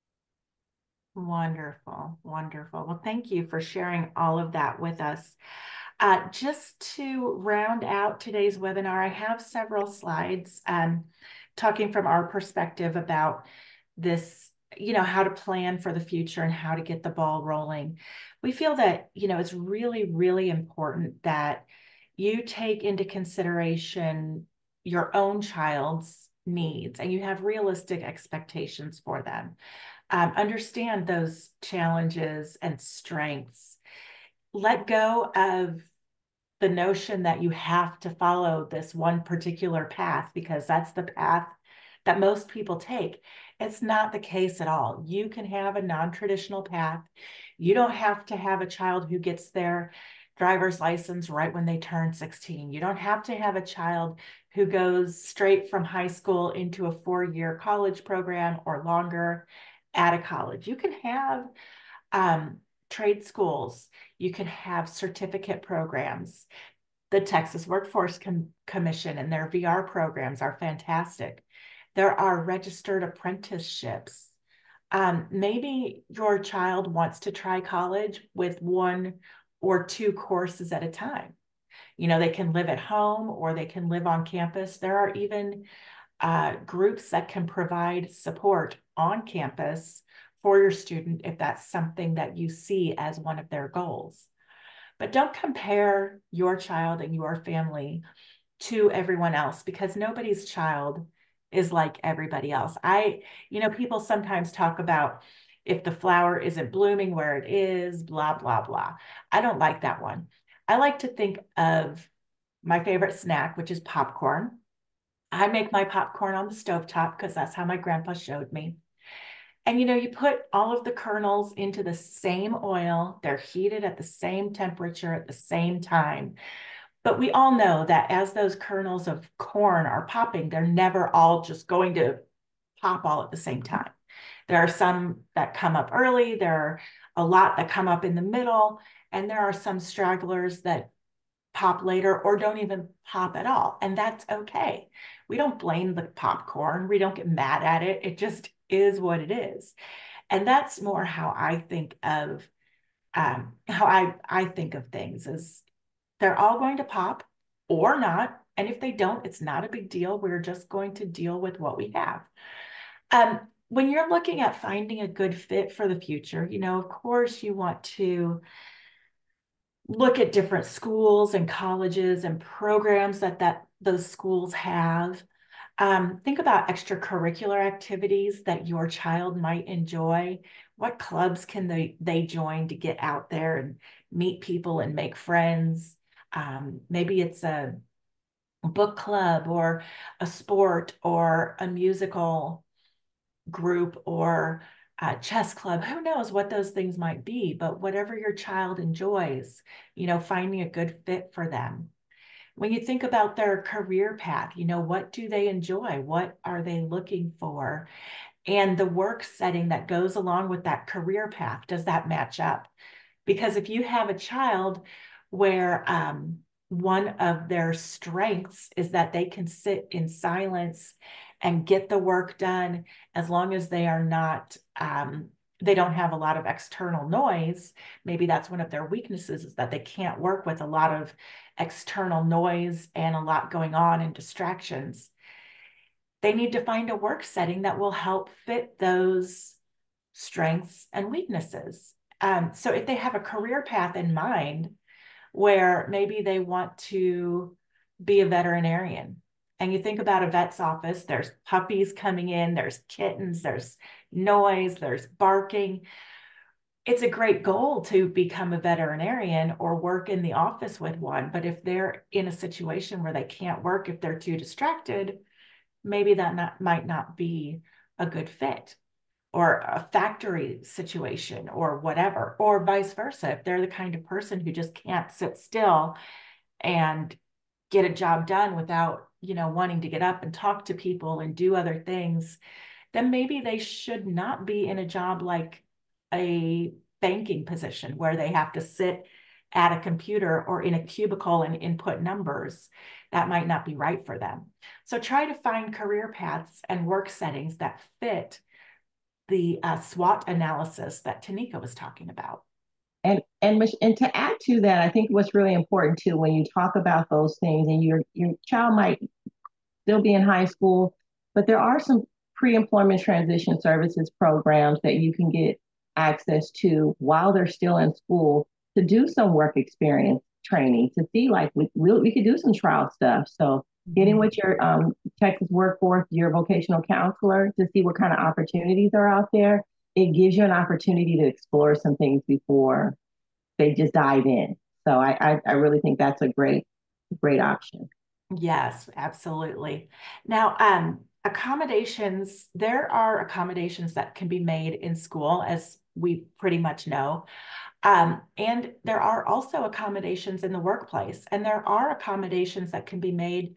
Wonderful, wonderful. Well, thank you for sharing all of that with us. Uh, just to round out today's webinar, I have several slides um, talking from our perspective about this, you know, how to plan for the future and how to get the ball rolling. We feel that, you know, it's really, really important that you take into consideration your own child's needs and you have realistic expectations for them. Um, understand those challenges and strengths. Let go of the notion that you have to follow this one particular path because that's the path that most people take. It's not the case at all. You can have a non-traditional path. You don't have to have a child who gets their driver's license right when they turn sixteen. You don't have to have a child who goes straight from high school into a four-year college program or longer at a college. You can have um, trade schools. You can have certificate programs. The Texas Workforce Com Commission and their V R programs are fantastic. There are registered apprenticeships. Um, maybe your child wants to try college with one or two courses at a time. You know, they can live at home or they can live on campus. There are even uh, groups that can provide support on campus for your student if that's something that you see as one of their goals. But don't compare your child and your family to everyone else because nobody's child is like everybody else. I, you know, people sometimes talk about if the flower isn't blooming where it is, blah, blah, blah. I don't like that one. I like to think of my favorite snack, which is popcorn. I make my popcorn on the stovetop because that's how my grandpa showed me. And you know, you put all of the kernels into the same oil, they're heated at the same temperature at the same time. But we all know that as those kernels of corn are popping, they're never all just going to pop all at the same time. There are some that come up early, there are a lot that come up in the middle, and there are some stragglers that pop later or don't even pop at all. And that's okay. We don't blame the popcorn. We don't get mad at it. It just is what it is. And that's more how I think of um, how I, I think of things is they're all going to pop or not. And if they don't, it's not a big deal. We're just going to deal with what we have. Um, when you're looking at finding a good fit for the future, you know, of course you want to look at different schools and colleges and programs that that those schools have. Um, think about extracurricular activities that your child might enjoy. What clubs can they, they join to get out there and meet people and make friends? Um, maybe it's a book club or a sport or a musical group or a chess club. Who knows what those things might be, but whatever your child enjoys, you know, finding a good fit for them. When you think about their career path, you know, what do they enjoy? What are they looking for? And the work setting that goes along with that career path, does that match up? Because if you have a child where um, one of their strengths is that they can sit in silence and get the work done as long as they are not, um, they don't have a lot of external noise. Maybe that's one of their weaknesses is that they can't work with a lot of external noise and a lot going on and distractions. They need to find a work setting that will help fit those strengths and weaknesses. Um, so if they have a career path in mind where maybe they want to be a veterinarian, and you think about a vet's office, there's puppies coming in, there's kittens, there's noise, there's barking. It's a great goal to become a veterinarian or work in the office with one. But if they're in a situation where they can't work, if they're too distracted, maybe that not, might not be a good fit, or a factory situation or whatever, or vice versa. If they're the kind of person who just can't sit still and get a job done without, you know, wanting to get up and talk to people and do other things, then maybe they should not be in a job like a banking position where they have to sit at a computer or in a cubicle and input numbers. That might not be right for them. So try to find career paths and work settings that fit the uh, SWOT analysis that Tanika was talking about. And and and to add to that, I think what's really important too when you talk about those things, and your your child might still be in high school, but there are some pre-employment transition services programs that you can get access to while they're still in school to do some work experience training to see like we we, we could do some trial stuff. So getting Mhm. with your um, Texas workforce, your vocational counselor to see what kind of opportunities are out there. It gives you an opportunity to explore some things before they just dive in. So I, I, I really think that's a great, great option. Yes, absolutely. Now, um, accommodations, there are accommodations that can be made in school, as we pretty much know. Um, and there are also accommodations in the workplace, and there are accommodations that can be made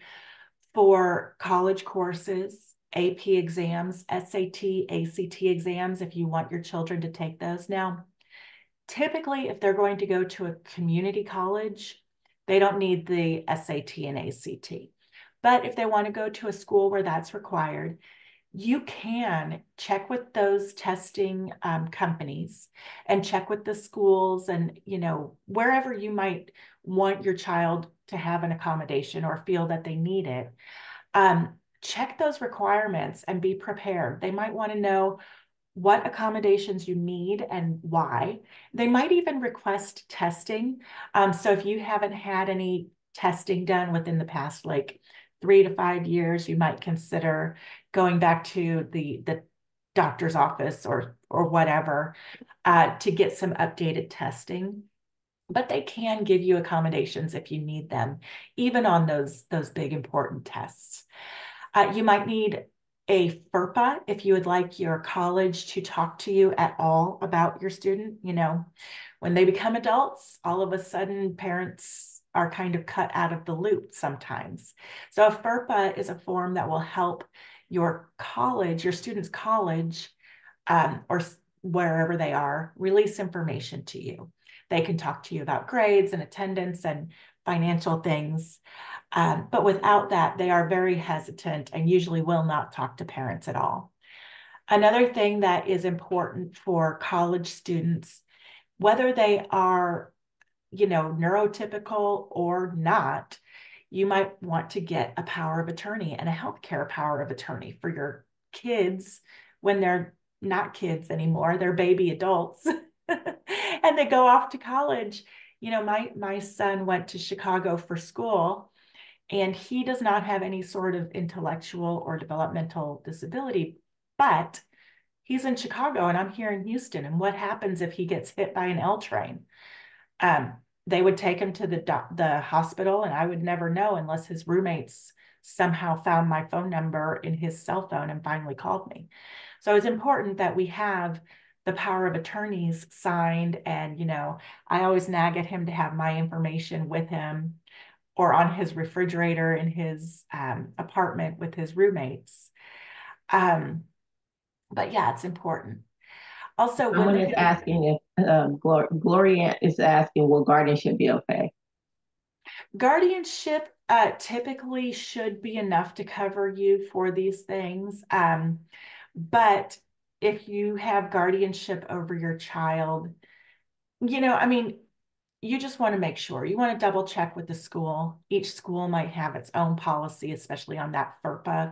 for college courses, A P exams, S A T, A C T exams, if you want your children to take those. Now, typically, if they're going to go to a community college, they don't need the S A T and A C T. But if they want to go to a school where that's required, you can check with those testing um, companies and check with the schools and, you know, wherever you might want your child to have an accommodation or feel that they need it. Um, check those requirements and be prepared. They might want to know what accommodations you need and why. They might even request testing. Um, so if you haven't had any testing done within the past like three to five years, you might consider going back to the the doctor's office or or whatever uh, to get some updated testing. But they can give you accommodations if you need them, even on those those big important tests. Uh, you might need a FERPA if you would like your college to talk to you at all about your student. You know, when they become adults, all of a sudden parents are kind of cut out of the loop sometimes. So a FERPA is a form that will help your college, your student's college, um, or wherever they are, release information to you. They can talk to you about grades and attendance and financial things. Um, but without that, they are very hesitant and usually will not talk to parents at all. Another thing that is important for college students, whether they are, you know, neurotypical or not, you might want to get a power of attorney and a healthcare power of attorney for your kids when they're not kids anymore, they're baby adults and they go off to college. You know, my my son went to Chicago for school and he does not have any sort of intellectual or developmental disability, but he's in Chicago and I'm here in Houston. And what happens if he gets hit by an L train? Um, they would take him to the the hospital, and I would never know unless his roommates somehow found my phone number in his cell phone and finally called me. So it's important that we have the power of attorneys signed. And, you know, I always nag at him to have my information with him or on his refrigerator in his um, apartment with his roommates. Um, but yeah, it's important. Also, Someone women is who asking if um, Glor- Gloria is asking, will guardianship be okay? guardianship uh, typically should be enough to cover you for these things. Um, but if you have guardianship over your child, you know, I mean, you just want to make sure. You want to double check with the school. Each school might have its own policy, especially on that FERPA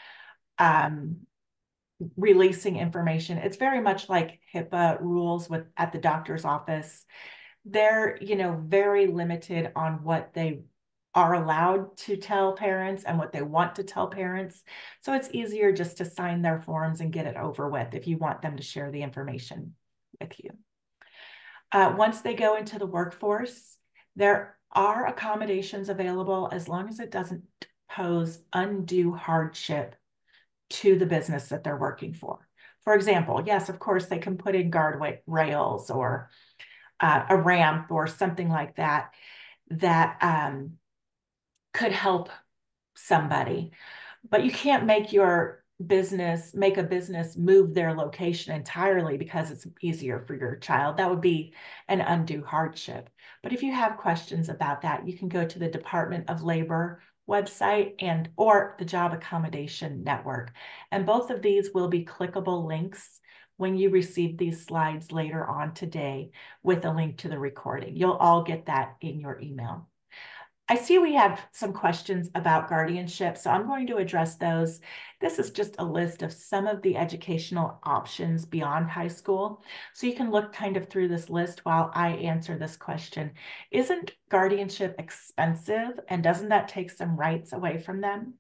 um, releasing information. It's very much like HIPAA rules with at the doctor's office. They're, you know, very limited on what they are allowed to tell parents and what they want to tell parents. So it's easier just to sign their forms and get it over with if you want them to share the information with you. Uh, once they go into the workforce, there are accommodations available as long as it doesn't pose undue hardship to the business that they're working for. For example, yes, of course, they can put in guard rails or uh, a ramp or something like that that um, could help somebody. But you can't make your business, make a business move their location entirely because it's easier for your child. That would be an undue hardship. But if you have questions about that, you can go to the Department of Labor website and or the Job Accommodation Network. And both of these will be clickable links when you receive these slides later on today with a link to the recording. You'll all get that in your email. I see we have some questions about guardianship, so I'm going to address those. This is just a list of some of the educational options beyond high school. So you can look kind of through this list while I answer this question. Isn't guardianship expensive, and doesn't that take some rights away from them?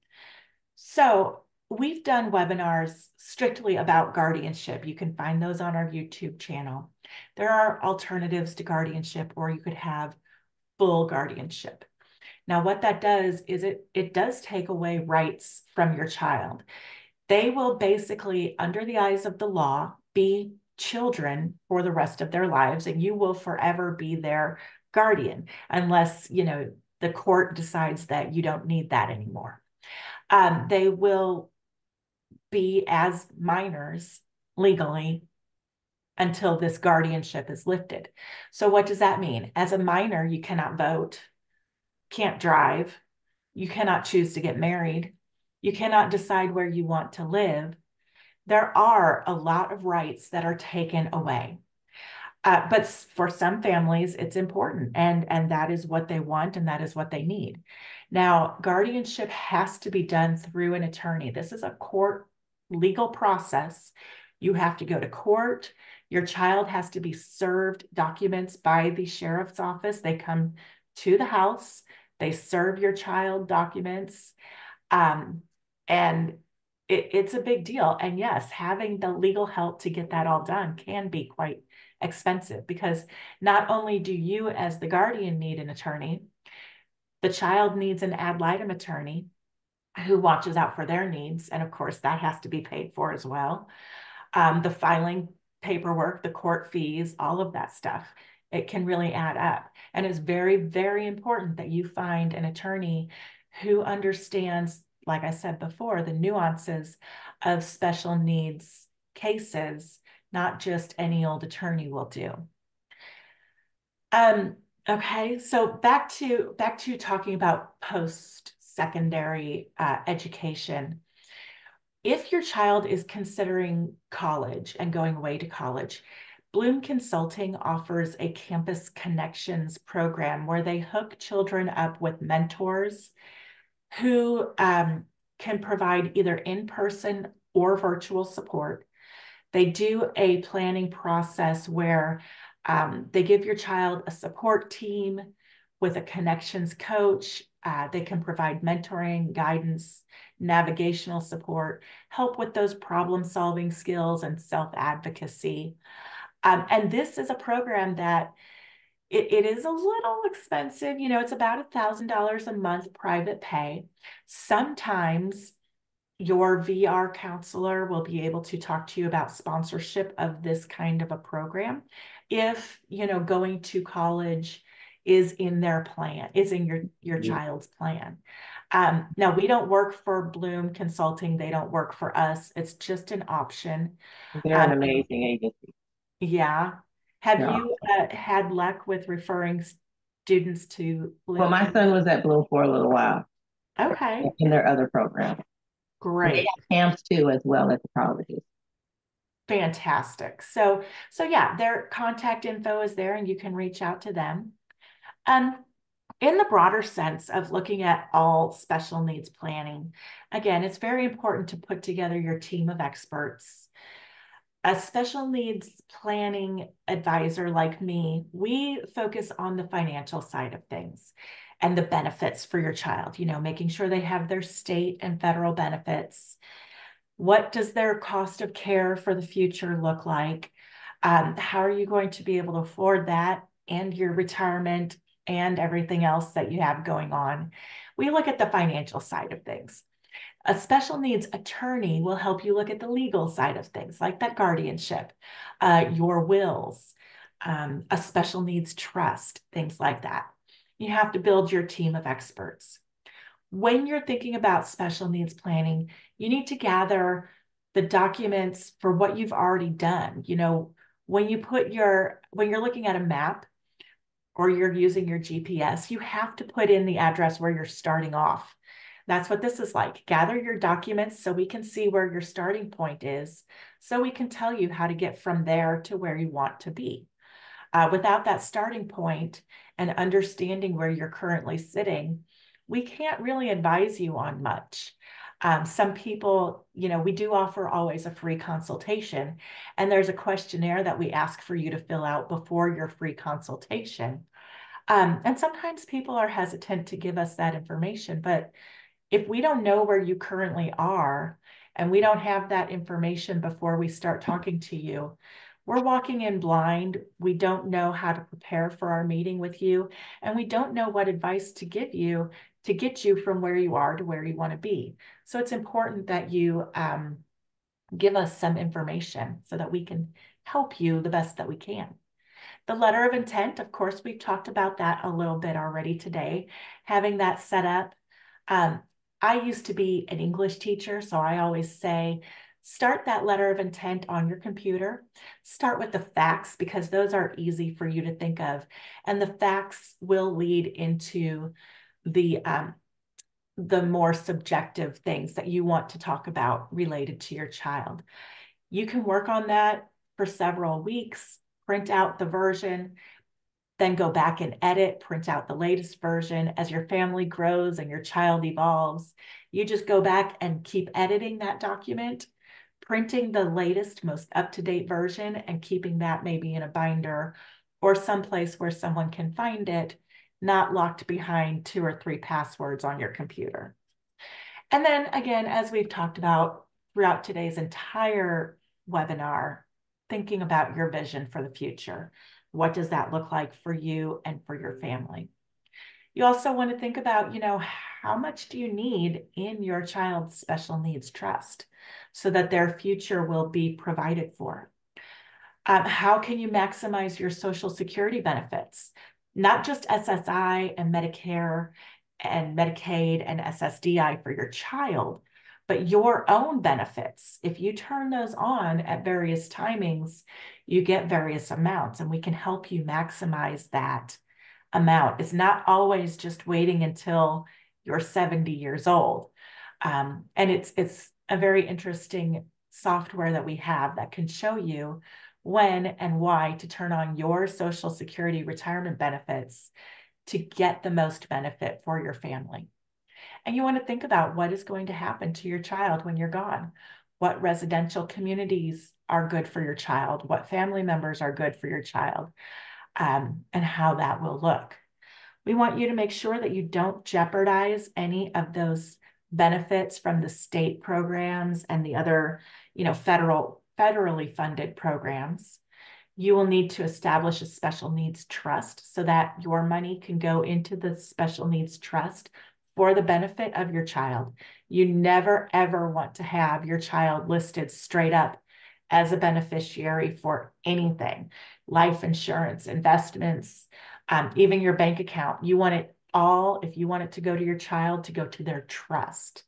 So we've done webinars strictly about guardianship. You can find those on our YouTube channel. There are alternatives to guardianship, or you could have full guardianship. Now, what that does is it, it does take away rights from your child. They will basically, under the eyes of the law, be children for the rest of their lives, and you will forever be their guardian unless, you know, the court decides that you don't need that anymore. Um, they will be as minors legally until this guardianship is lifted. So what does that mean? As a minor, you cannot vote, can't drive, you cannot choose to get married, you cannot decide where you want to live. There are a lot of rights that are taken away. Uh, but for some families, it's important, and, and that is what they want, and that is what they need. Now, guardianship has to be done through an attorney. This is a court legal process. You have to go to court. Your child has to be served documents by the sheriff's office. They come to the house, they serve your child documents, um, and it, it's a big deal. And yes, having the legal help to get that all done can be quite expensive, because not only do you as the guardian need an attorney, the child needs an ad litem attorney who watches out for their needs. And of course, that has to be paid for as well. Um, the filing paperwork, the court fees, all of that stuff, it can really add up. And it's very, very important that you find an attorney who understands, like I said before, the nuances of special needs cases. Not just any old attorney will do. Um, okay, so back to back to talking about post-secondary uh, education. If your child is considering college and going away to college, Bloom Consulting offers a campus connections program where they hook children up with mentors who um, can provide either in-person or virtual support. They do a planning process where um, they give your child a support team with a connections coach Uh, they can provide mentoring, guidance, navigational support, help with those problem-solving skills and self-advocacy. Um, and this is a program that it, it is a little expensive. You know, it's about a thousand dollars a month private pay. Sometimes your V R counselor will be able to talk to you about sponsorship of this kind of a program. If, you know, going to college is in their plan, is in your, your child's plan. Um, now, we don't work for Bloom Consulting. They don't work for us. It's just an option. They're an Um, amazing agency. yeah. Have They're you awesome. uh, had luck with referring students to Well, Bloom? my son was at Bloom for a little while Okay, in their other programs. And they great. have camps too, as well at the colleges. Fantastic. So, so yeah, their contact info is there and you can reach out to them. Um, in the broader sense of looking at all special needs planning, again, it's very important to put together your team of experts. A special needs planning advisor like me, we focus on the financial side of things and the benefits for your child, you know, making sure they have their state and federal benefits. What does their cost of care for the future look like? Um, how are you going to be able to afford that and your retirement and everything else that you have going on? We look at the financial side of things. A special needs attorney will help you look at the legal side of things, like that guardianship, uh, your wills, um, a special needs trust, things like that. You have to build your team of experts. When you're thinking about special needs planning, you need to gather the documents for what you've already done. You know, when you put your, when you're looking at a map or you're using your G P S, you have to put in the address where you're starting off. That's what this is like. Gather your documents so we can see where your starting point is, so we can tell you how to get from there to where you want to be. Uh, without that starting point and understanding where you're currently sitting, we can't really advise you on much. Um, some people, you know, we do offer always a free consultation, and there's a questionnaire that we ask for you to fill out before your free consultation. Um, and sometimes people are hesitant to give us that information, but if we don't know where you currently are and we don't have that information before we start talking to you, we're walking in blind. We don't know how to prepare for our meeting with you, and we don't know what advice to give you to get you from where you are to where you want to be. So it's important that you um, give us some information so that we can help you the best that we can. The letter of intent, of course, we've talked about that a little bit already today, having that set up. Um, I used to be an English teacher, so I always say, start that letter of intent on your computer. Start with the facts because those are easy for you to think of. And the facts will lead into the, um, the more subjective things that you want to talk about related to your child. You can work on that for several weeks, print out the version, then go back and edit, print out the latest version. As your family grows and your child evolves, you just go back and keep editing that document, printing the latest, most up-to-date version and keeping that maybe in a binder or someplace where someone can find it, not locked behind two or three passwords on your computer. And then again, as we've talked about throughout today's entire webinar, thinking about your vision for the future. What does that look like for you and for your family? You also want to think about, you know, how much do you need in your child's special needs trust so that their future will be provided for? Um, how can you maximize your Social Security benefits? Not just S S I and Medicare and Medicaid and S S D I for your child, but your own benefits. If you turn those on at various timings, you get various amounts, and we can help you maximize that amount. It's not always just waiting until you're seventy years old. Um, and it's, it's a very interesting software that we have that can show you when and why to turn on your Social Security retirement benefits to get the most benefit for your family. And you want to think about what is going to happen to your child when you're gone. What residential communities are good for your child? What family members are good for your child? Um, and how that will look. We want you to make sure that you don't jeopardize any of those benefits from the state programs and the other, you know, federal, federally funded programs. You will need to establish a special needs trust so that your money can go into the special needs trust for the benefit of your child. You never, ever want to have your child listed straight up as a beneficiary for anything, life insurance, investments, um, even your bank account. You want it all, if you want it to go to your child, to go to their trust.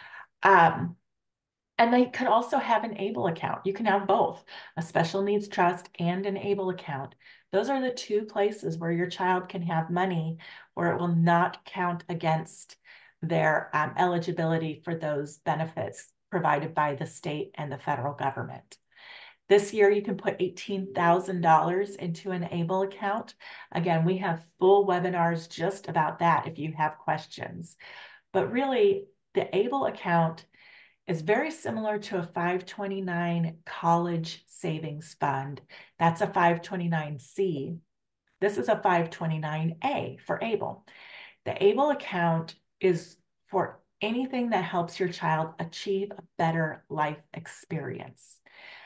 Um, and they could also have an ABLE account. You can have both, a special needs trust and an ABLE account. Those are the two places where your child can have money where it will not count against their um, eligibility for those benefits provided by the state and the federal government. This year, you can put eighteen thousand dollars into an ABLE account. Again, we have full webinars just about that if you have questions. But really, the ABLE account is very similar to a five twenty-nine college savings fund. That's a five twenty-nine C. This is a five twenty-nine A for ABLE. The ABLE account is for anything that helps your child achieve a better life experience.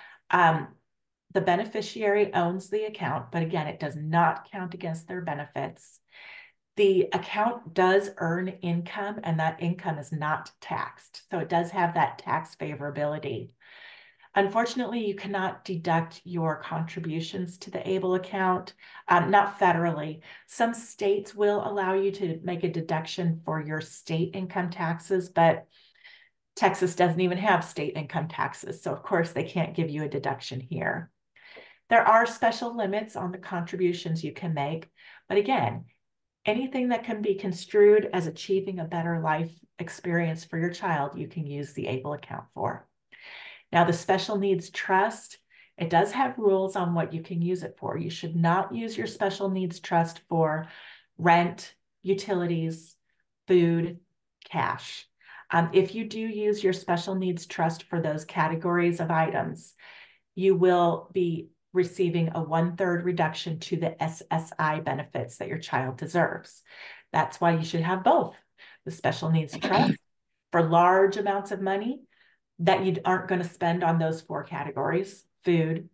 Um, the beneficiary owns the account, but again, it does not count against their benefits. The account does earn income, and that income is not taxed. So it does have that tax favorability. Unfortunately, you cannot deduct your contributions to the ABLE account, um, not federally. Some states will allow you to make a deduction for your state income taxes, but Texas doesn't even have state income taxes. So of course they can't give you a deduction here. There are special limits on the contributions you can make, but again, anything that can be construed as achieving a better life experience for your child, you can use the ABLE account for. Now, the special needs trust, it does have rules on what you can use it for. You should not use your special needs trust for rent, utilities, food, cash. Um, if you do use your special needs trust for those categories of items, you will be receiving a one-third reduction to the S S I benefits that your child deserves. That's why you should have both. The special needs trust for large amounts of money that you aren't going to spend on those four categories: food,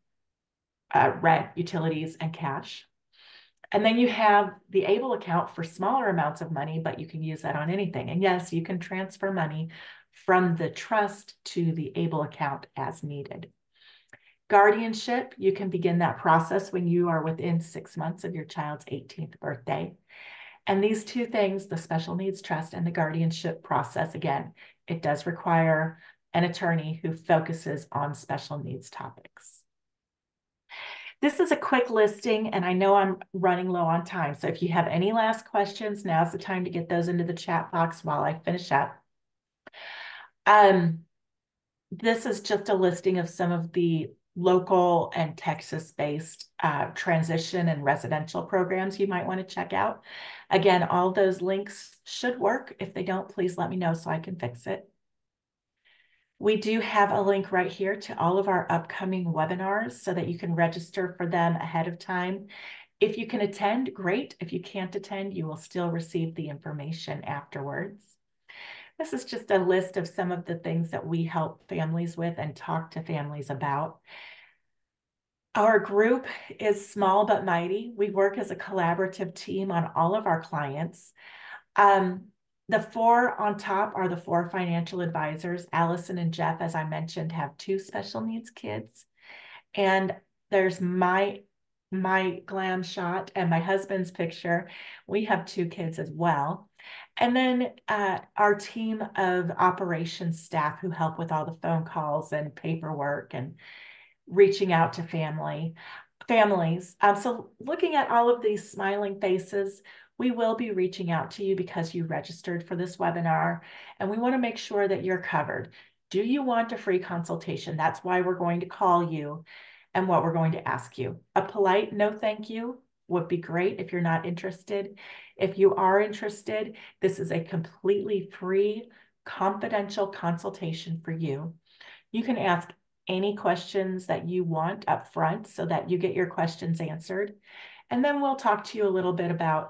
uh, rent, utilities, and cash. And then you have the ABLE account for smaller amounts of money, but you can use that on anything. And yes, you can transfer money from the trust to the ABLE account as needed. Guardianship, you can begin that process when you are within six months of your child's eighteenth birthday. And these two things, the special needs trust and the guardianship process, again, it does require an attorney who focuses on special needs topics. This is a quick listing, and I know I'm running low on time. So if you have any last questions, now's the time to get those into the chat box while I finish up. Um, this is just a listing of some of the local and Texas-based uh, transition and residential programs you might want to check out. Again, all those links should work. If they don't, please let me know so I can fix it. We do have a link right here to all of our upcoming webinars so that you can register for them ahead of time. If you can attend, great. If you can't attend, you will still receive the information afterwards. This is just a list of some of the things that we help families with and talk to families about. Our group is small but mighty. We work as a collaborative team on all of our clients. Um, the four on top are the four financial advisors. Allison and Jeff, as I mentioned, have two special needs kids. And there's my, my glam shot and my husband's picture. We have two kids as well. And then uh, our team of operations staff who help with all the phone calls and paperwork and reaching out to family, families. Um, so looking at all of these smiling faces, we will be reaching out to you because you registered for this webinar, and we want to make sure that you're covered. Do you want a free consultation? That's why we're going to call you and what we're going to ask you. A polite no thank you would be great if you're not interested. If you are interested, this is a completely free, confidential consultation for you. You can ask any questions that you want up front so that you get your questions answered. And then we'll talk to you a little bit about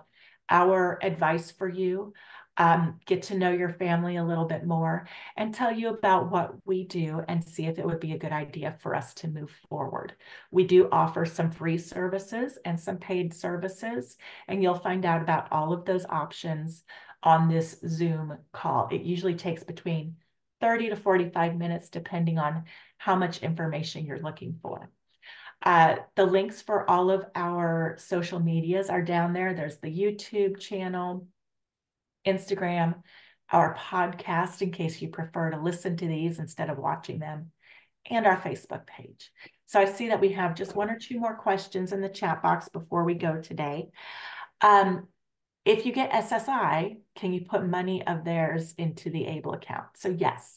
our advice for you, um, get to know your family a little bit more, and tell you about what we do and see if it would be a good idea for us to move forward. We do offer some free services and some paid services, and you'll find out about all of those options on this Zoom call. It usually takes between thirty to forty-five minutes, depending on how much information you're looking for. Uh, the links for all of our social medias are down there. There's the YouTube channel, Instagram, our podcast, in case you prefer to listen to these instead of watching them, and our Facebook page. So I see that we have just one or two more questions in the chat box before we go today. Um, if you get S S I, can you put money of theirs into the ABLE account? So yes.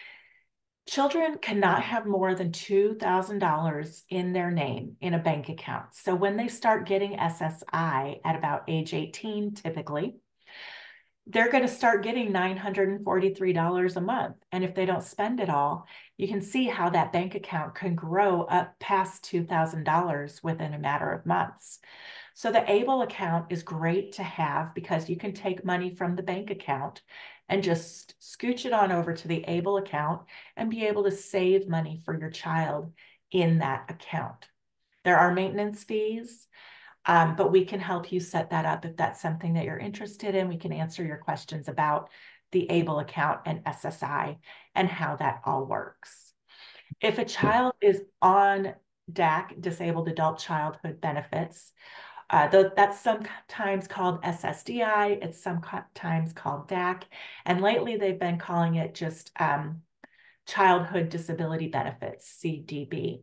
Children cannot have more than two thousand dollars in their name in a bank account. So when they start getting S S I at about age eighteen, typically, they're going to start getting nine hundred forty-three dollars a month. And if they don't spend it all, you can see how that bank account can grow up past two thousand dollars within a matter of months. So the ABLE account is great to have because you can take money from the bank account and just scooch it on over to the ABLE account and be able to save money for your child in that account. There are maintenance fees, um, but we can help you set that up if that's something that you're interested in. We can answer your questions about the ABLE account and S S I and how that all works. If a child is on D A C, Disabled Adult Childhood Benefits, Uh, th that's sometimes called S S D I, it's sometimes called D A C, and lately they've been calling it just um, Childhood Disability Benefits, C D B.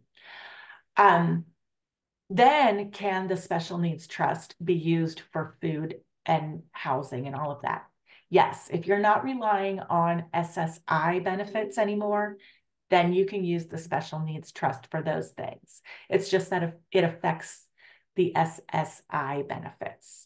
Um, then can the Special Needs Trust be used for food and housing and all of that? Yes, if you're not relying on S S I benefits anymore, then you can use the Special Needs Trust for those things. It's just that it affects the S S I benefits.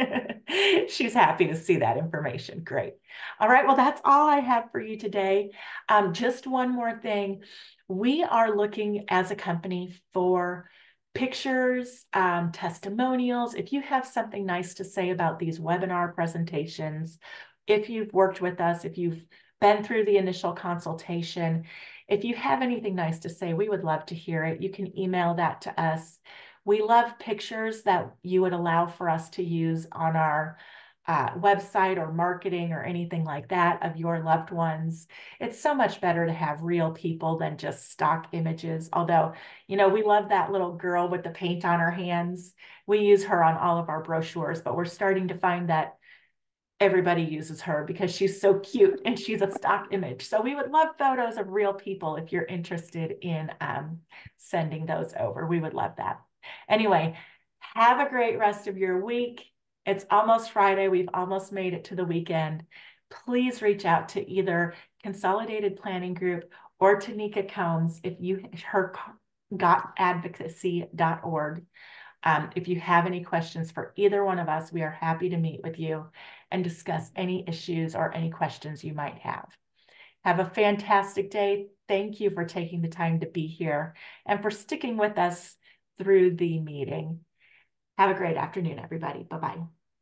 She's happy to see that information. Great. All right, well, that's all I have for you today. Um, just one more thing. We are looking as a company for pictures, um, testimonials. If you have something nice to say about these webinar presentations, if you've worked with us, if you've been through the initial consultation, if you have anything nice to say, we would love to hear it. You can email that to us. We love pictures that you would allow for us to use on our uh, website or marketing or anything like that of your loved ones. It's so much better to have real people than just stock images. Although, you know, we love that little girl with the paint on her hands. We use her on all of our brochures, but we're starting to find that everybody uses her because she's so cute and she's a stock image. So we would love photos of real people if you're interested in um, sending those over. We would love that. Anyway, have a great rest of your week. It's almost Friday. We've almost made it to the weekend. Please reach out to either Consolidated Planning Group or Tanika Combs if you her got advocacy dot org. Um, if you have any questions for either one of us, we are happy to meet with you and discuss any issues or any questions you might have. Have a fantastic day. Thank you for taking the time to be here and for sticking with us through the meeting. Have a great afternoon, everybody. Bye-bye.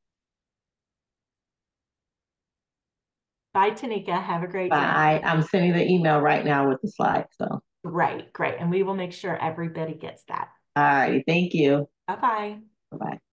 Bye, Tanika. Have a great day. Bye. I'm sending the email right now with the slides. So Right, great. And we will make sure everybody gets that. all right. Thank you. Bye-bye. Bye-bye.